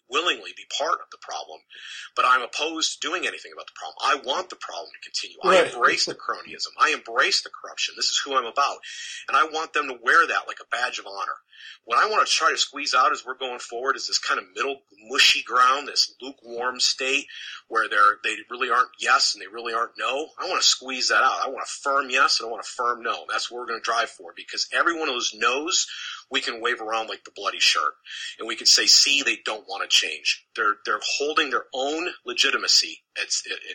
willingly be part of the problem, but I'm opposed to doing anything about the problem. I want the problem to continue. Right. I embrace the cronyism. I embrace the corruption. This is who I'm about. And I want them to wear that like a badge of honor. What I want to try to squeeze out as we're going forward is this kind of middle mushy ground, this lukewarm state where they really aren't yes and they really aren't no. I want to squeeze that out. I want a firm yes and I want a firm no. That's what we're going to drive for, because every one of those no's we can wave around like the bloody shirt. And we can say, see, they don't want to change. They're holding their own legitimacy at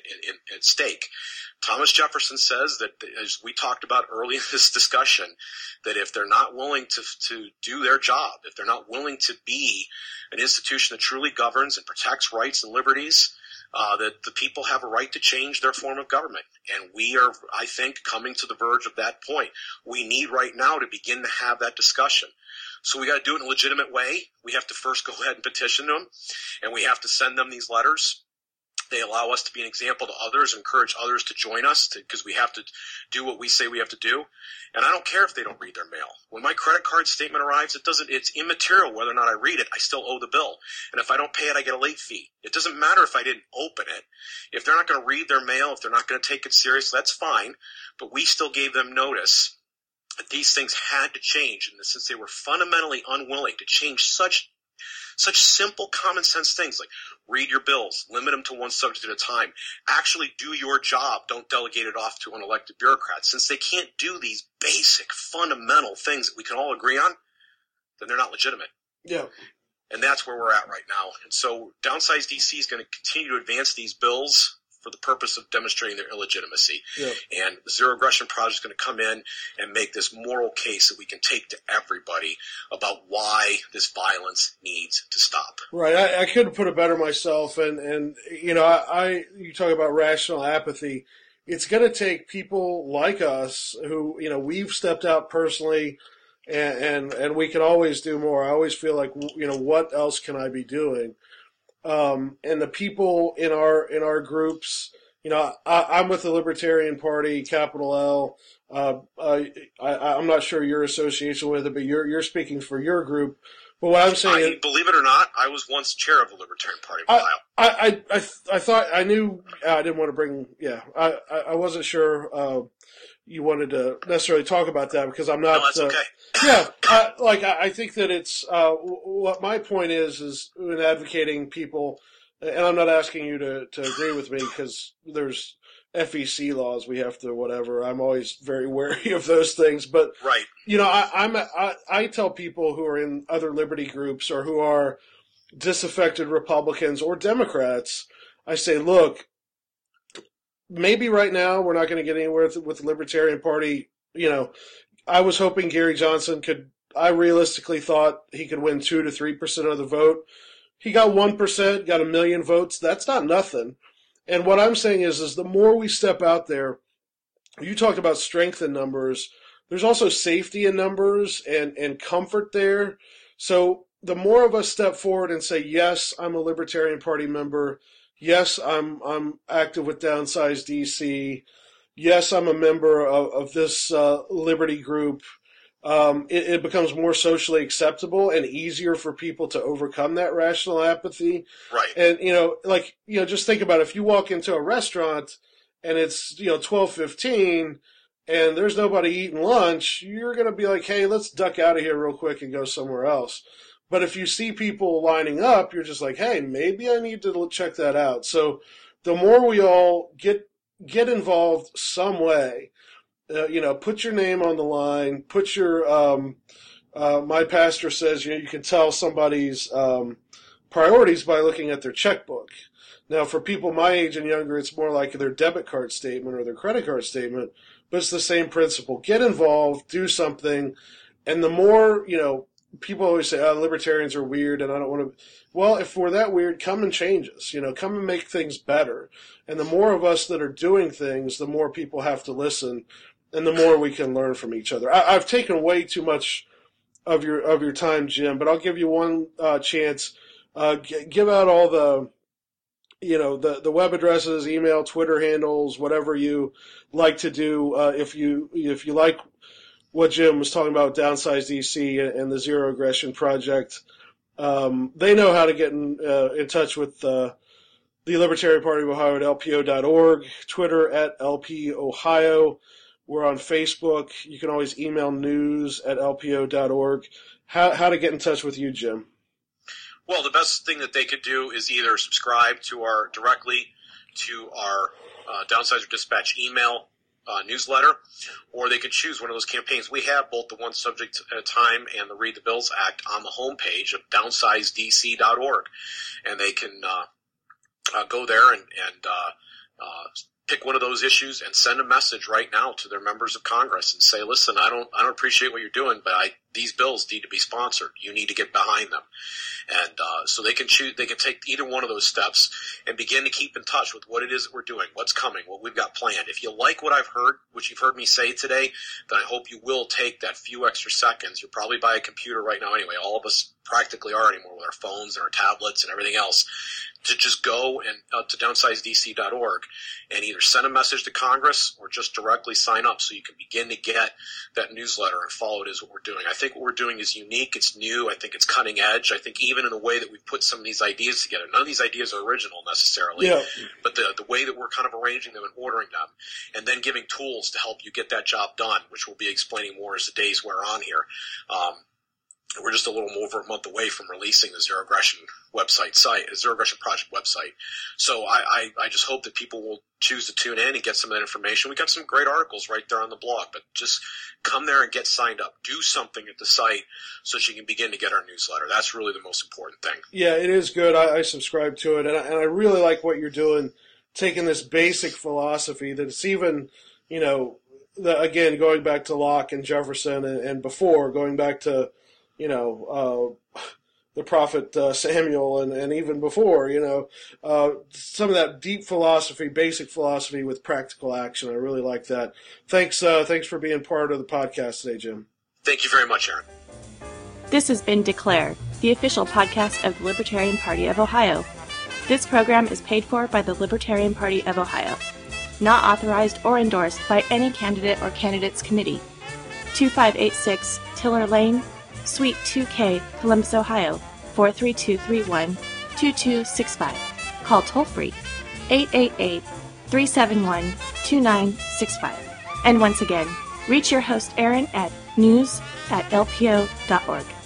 stake. Thomas Jefferson says that, as we talked about early in this discussion, that if they're not willing to do their job, if they're not willing to be an institution that truly governs and protects rights and liberties, that the people have a right to change their form of government. And we are, I think, coming to the verge of that point. We need right now to begin to have that discussion. So we got to do it in a legitimate way. We have to first go ahead and petition them, and we have to send them these letters. They allow us to be an example to others, encourage others to join us, because we have to do what we say we have to do. And I don't care if they don't read their mail. When my credit card statement arrives, it's immaterial whether or not I read it. I still owe the bill. And if I don't pay it, I get a late fee. It doesn't matter if I didn't open it. If they're not going to read their mail, if they're not going to take it serious, that's fine. But we still gave them notice that these things had to change. And since they were fundamentally unwilling to change such simple common sense things like read your bills, limit them to one subject at a time, actually do your job, don't delegate it off to an elected bureaucrat. Since they can't do these basic fundamental things that we can all agree on, then they're not legitimate. Yeah. And that's where we're at right now. And so Downsize DC is going to continue to advance these bills for the purpose of demonstrating their illegitimacy. Yeah. And the Zero Aggression Project is going to come in and make this moral case that we can take to everybody about why this violence needs to stop. Right. I couldn't put it better myself. And you know, you talk about rational apathy. It's going to take people like us who, you know, we've stepped out personally, and we can always do more. I always feel like, you know, what else can I be doing? And the people in our groups, you know, I'm with the Libertarian Party, capital L. I'm not sure your association with it, but you're speaking for your group. But what I'm saying, believe it or not, I was once chair of the Libertarian Party for a while. I thought I knew. I didn't want to bring. Yeah, I wasn't sure you wanted to necessarily talk about that, because I'm not. No, that's okay. Yeah, I think that it's what my point is in advocating people, and I'm not asking you to agree with me, because there's FEC laws we have to whatever. I'm always very wary of those things, but right. You know, I tell people who are in other liberty groups or who are disaffected Republicans or Democrats, I say, look, maybe right now we're not going to get anywhere with the Libertarian Party. You know, I was hoping Gary Johnson I realistically thought he could win 2 to 3% of the vote. He got 1%, got 1 million votes. That's not nothing. And what I'm saying is the more we step out there, you talked about strength in numbers. There's also safety in numbers and comfort there. So the more of us step forward and say, yes, I'm a Libertarian Party member. Yes, I'm active with Downsize DC. Yes, I'm a member of this liberty group. It becomes more socially acceptable and easier for people to overcome that rational apathy. Right. And, you know, just think about it. If you walk into a restaurant and it's, 12:15 and there's nobody eating lunch, you're going to be like, hey, let's duck out of here real quick and go somewhere else. But if you see people lining up, you're just like, hey, maybe I need to check that out. So the more we all get involved some way, put your name on the line, put your, my pastor says, you can tell somebody's priorities by looking at their checkbook. Now, for people my age and younger, it's more like their debit card statement or their credit card statement, but it's the same principle. Get involved, do something, and the more, people always say, libertarians are weird and I don't want to. Well, if we're that weird, come and change us. Come and make things better. And the more of us that are doing things, the more people have to listen, and the more we can learn from each other. I've taken way too much of your time, Jim, but I'll give you one chance. Give out all the web addresses, email, Twitter handles, whatever you like to do. If you like what Jim was talking about, Downsize DC and the Zero Aggression Project, They know how to get in touch with the Libertarian Party of Ohio at lpo.org, Twitter at lpohio. We're on Facebook. You can always email news@lpo.org. How to get in touch with you, Jim? Well, the best thing that they could do is either subscribe directly to our Downsizer Dispatch email newsletter, or they could choose one of those campaigns. We have both the One Subject at a Time and the Read the Bills Act on the homepage of downsizedc.org, and they can go there and pick one of those issues and send a message right now to their members of Congress and say, listen, I don't appreciate what you're doing, but these bills need to be sponsored. You need to get behind them. And so they can take either one of those steps and begin to keep in touch with what it is that we're doing, what's coming, what we've got planned. If you like what I've heard, what you've heard me say today, then I hope you will take that few extra seconds. You're probably by a computer right now anyway. All of us practically are anymore with our phones and our tablets and everything else, to just go and to downsizedc.org and either send a message to Congress or just directly sign up so you can begin to get that newsletter and follow it as what we're doing. I think what we're doing is unique. It's new. I think it's cutting edge. I think even in the way that we put some of these ideas together, none of these ideas are original necessarily, but the way that we're kind of arranging them and ordering them and then giving tools to help you get that job done, which we'll be explaining more as the days wear on here. We're just a little over a month away from releasing the Zero Aggression Project website. So I just hope that people will choose to tune in and get some of that information. We got some great articles right there on the blog, but just come there and get signed up. Do something at the site so that you can begin to get our newsletter. That's really the most important thing. Yeah, it is good. I subscribe to it, and I really like what you're doing, taking this basic philosophy that it's even, again, going back to Locke and Jefferson and before, going back to, the prophet Samuel and even before, some of that deep philosophy, basic philosophy with practical action. I really like that. Thanks for being part of the podcast today, Jim. Thank you very much, Aaron. This has been Declare, the official podcast of the Libertarian Party of Ohio. This program is paid for by the Libertarian Party of Ohio. Not authorized or endorsed by any candidate or candidates committee. 2586 Tiller Lane, Suite 2K, Columbus, Ohio, 43231-2265. Call toll-free, 888-371-2965. And once again, reach your host Aaron at news@lpo.org.